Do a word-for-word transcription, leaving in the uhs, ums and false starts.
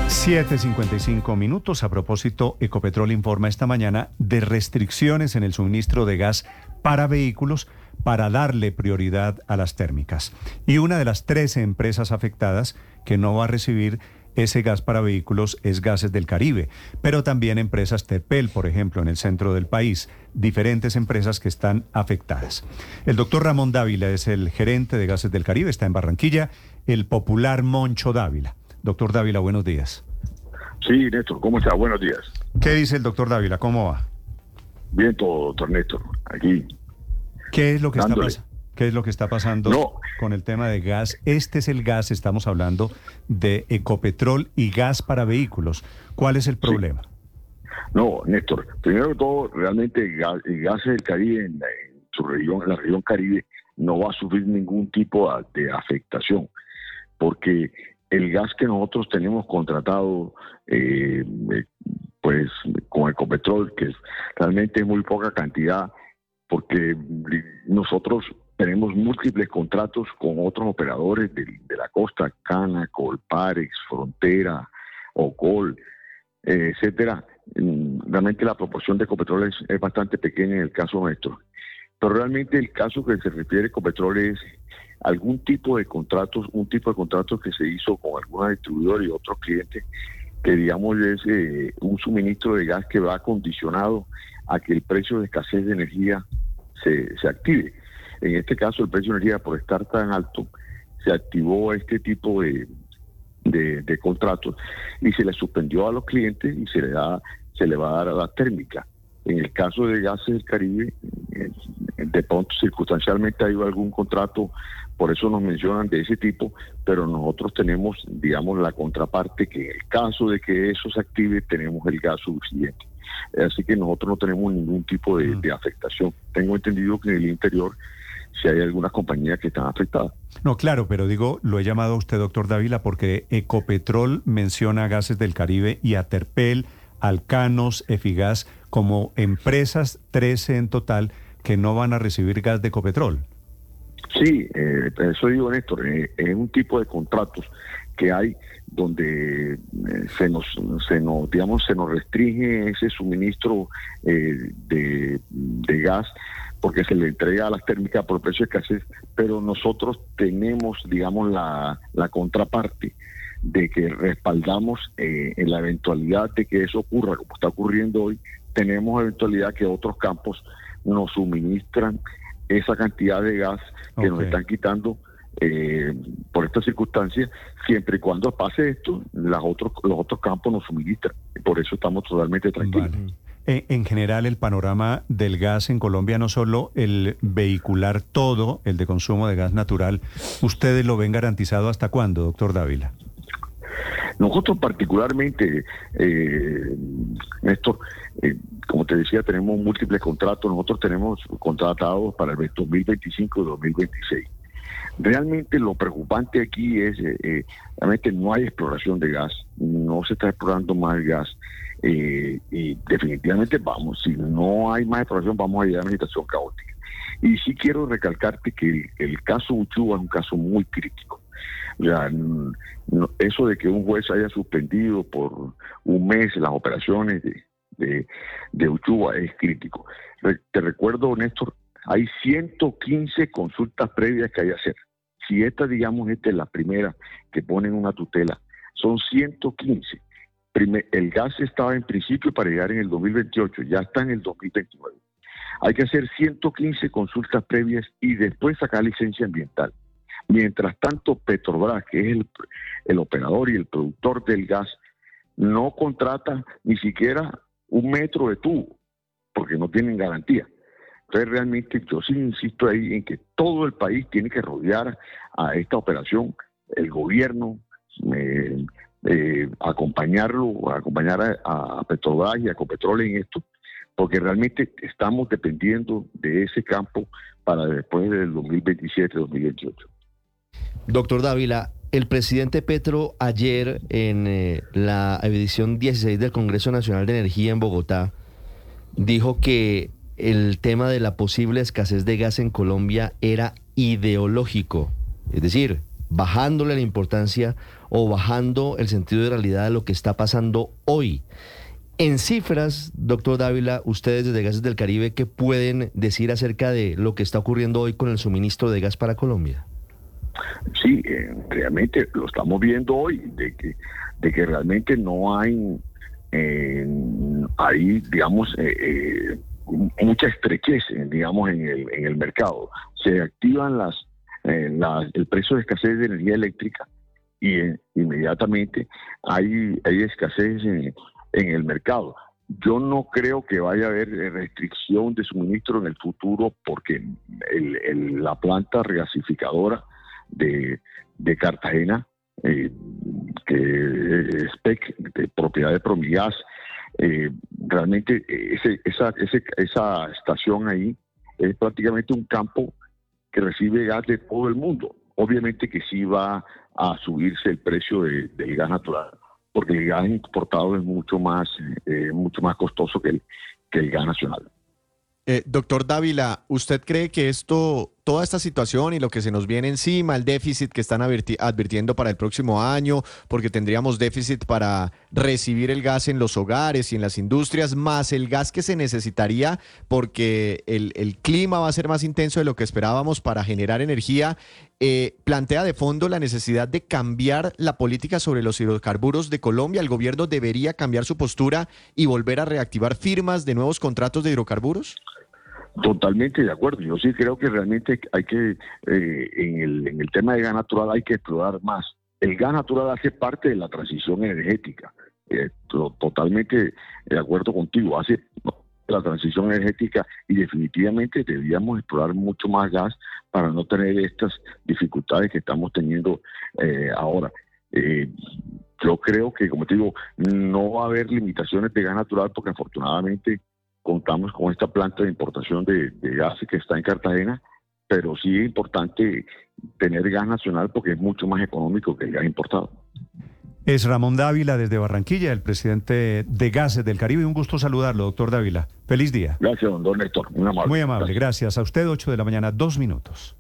siete cincuenta y cinco minutos. A propósito, Ecopetrol informa esta mañana de restricciones en el suministro de gas para vehículos para darle prioridad a las térmicas. Y una de las trece empresas afectadas que no va a recibir ese gas para vehículos es Gases del Caribe, pero también empresas Terpel, por ejemplo, en el centro del país, diferentes empresas que están afectadas. El doctor Ramón Dávila es el gerente de Gases del Caribe, está en Barranquilla, el popular Moncho Dávila. Doctor Dávila, buenos días. Sí, Néstor, ¿cómo está? Buenos días. ¿Qué dice el doctor Dávila? ¿Cómo va? Bien todo, doctor Néstor, aquí. ¿Qué es lo que dándole. está pasando? ¿Qué es lo que está pasando no. con el tema de gas? Este es el gas, estamos hablando de Ecopetrol y gas para vehículos. ¿Cuál es el problema? Sí. No, Néstor, primero que todo, realmente el gas, el gas del Caribe, en, la, en su región, en la región Caribe, no va a sufrir ningún tipo de afectación, porque el gas que nosotros tenemos contratado, eh, pues con Ecopetrol, que es, realmente es muy poca cantidad, porque nosotros tenemos múltiples contratos con otros operadores de, de la costa, Cana, Colparex, Frontera, Ocol, eh, etcétera. Realmente la proporción de Ecopetrol es, es bastante pequeña en el caso nuestro. Pero realmente el caso que se refiere a Ecopetrol es algún tipo de contratos, un tipo de contratos que se hizo con alguna distribuidora y otros clientes, que digamos es eh, un suministro de gas que va condicionado a que el precio de escasez de energía se, se active. En este caso, el precio de energía, por estar tan alto, se activó este tipo de, de, de contratos y se le suspendió a los clientes y se le da, se le va a dar a la térmica. En el caso de Gases del Caribe, de pronto circunstancialmente hay algún contrato, por eso nos mencionan de ese tipo, pero nosotros tenemos, digamos, la contraparte, que en el caso de que eso se active, tenemos el gas suficiente. Así que nosotros no tenemos ningún tipo de, de afectación. Tengo entendido que en el interior si hay algunas compañías que están afectadas. No, claro, pero digo, lo he llamado a usted, doctor Dávila, porque Ecopetrol menciona a Gases del Caribe y a Terpel, Alcanos, Efigas, como empresas, trece en total, que no van a recibir gas de Ecopetrol. Sí, eh, eso digo, Néstor, eh, es un tipo de contratos que hay donde eh, se nos, se nos, digamos, se nos restringe ese suministro eh, de, de gas porque se le entrega a las térmicas por precio de escasez, pero nosotros tenemos, digamos, la, la contraparte de que respaldamos eh, en la eventualidad de que eso ocurra, como está ocurriendo hoy, tenemos eventualidad que otros campos nos suministran esa cantidad de gas que okay. nos están quitando eh, por esta circunstancia, siempre y cuando pase esto, las otros, los otros campos nos suministran. Por eso estamos totalmente tranquilos. Vale. En, en general, el panorama del gas en Colombia, no solo el vehicular todo, el de consumo de gas natural, ¿ustedes lo ven garantizado hasta cuándo, doctor Dávila? Nosotros particularmente, eh, Néstor, eh, como te decía, tenemos múltiples contratos. Nosotros tenemos contratados para el dos mil veinticinco y dos mil veintiséis. Realmente lo preocupante aquí es, eh, realmente no hay exploración de gas, no se está explorando más gas, eh, y definitivamente vamos, si no hay más exploración vamos a llegar a una situación caótica. Y sí quiero recalcarte que el, el caso Uchua es un caso muy crítico. O sea, no, eso de que un juez haya suspendido por un mes las operaciones de, de, de Uchua es crítico. Re, te recuerdo, Néstor, hay ciento quince consultas previas que hay que hacer. Si esta, digamos, esta es la primera que ponen una tutela, son ciento quince. Primer, el gas estaba en principio para llegar en el dos mil veintiocho, ya está en el dos mil veintinueve. Hay que hacer ciento quince consultas previas y después sacar licencia ambiental. Mientras tanto, Petrobras, que es el, el operador y el productor del gas, no contrata ni siquiera un metro de tubo, porque no tienen garantía. Entonces, realmente, yo sí insisto ahí en que todo el país tiene que rodear a esta operación, el gobierno, eh, eh, acompañarlo, acompañar a, a Petrobras y a Ecopetrol en esto, porque realmente estamos dependiendo de ese campo para después del dos mil veintisiete dos mil veintiocho. Doctor Dávila, el presidente Petro ayer en eh, la edición dieciséis del Congreso Nacional de Energía en Bogotá dijo que el tema de la posible escasez de gas en Colombia era ideológico, es decir, bajándole la importancia o bajando el sentido de realidad de lo que está pasando hoy. En cifras, doctor Dávila, ustedes desde Gases del Caribe, ¿qué pueden decir acerca de lo que está ocurriendo hoy con el suministro de gas para Colombia? Sí, eh, realmente lo estamos viendo hoy, de que, de que realmente no hay, eh, hay digamos, eh, eh, mucha estrechez, digamos, en el, en el mercado. Se activan las, eh, las el precio de escasez de energía eléctrica y eh, inmediatamente hay, hay escasez en en el mercado. Yo no creo que vaya a haber restricción de suministro en el futuro porque el, el, la planta regasificadora de, de Cartagena, eh, que es P E C, de propiedad de Promigas, eh, realmente ese, esa, ese, esa estación ahí es prácticamente un campo que recibe gas de todo el mundo. Obviamente que sí va a subirse el precio de, del gas natural, porque el gas importado es mucho más eh, mucho más costoso que el, que el gas nacional. Eh, doctor Dávila, ¿usted cree que esto, toda esta situación y lo que se nos viene encima, el déficit que están advirti- advirtiendo para el próximo año, porque tendríamos déficit para recibir el gas en los hogares y en las industrias, más el gas que se necesitaría porque el, el clima va a ser más intenso de lo que esperábamos para generar energía, eh, plantea de fondo la necesidad de cambiar la política sobre los hidrocarburos de Colombia? ¿El gobierno debería cambiar su postura y volver a reactivar firmas de nuevos contratos de hidrocarburos? Totalmente de acuerdo. Yo sí creo que realmente hay que, eh, en, el, en el tema de gas natural hay que explorar más. El gas natural hace parte de la transición energética. Eh, to, totalmente de acuerdo contigo. Hace la transición energética y definitivamente deberíamos explorar mucho más gas para no tener estas dificultades que estamos teniendo eh, ahora. Eh, yo creo que, como te digo, no va a haber limitaciones de gas natural porque afortunadamente contamos con esta planta de importación de, de gas que está en Cartagena, pero sí es importante tener gas nacional porque es mucho más económico que el gas importado. Es Ramón Dávila desde Barranquilla, el presidente de Gases del Caribe. Un gusto saludarlo, doctor Dávila. Feliz día. Gracias, don Néstor. Muy amable. Muy amable, Gracias. gracias. A usted, ocho de la mañana, dos minutos.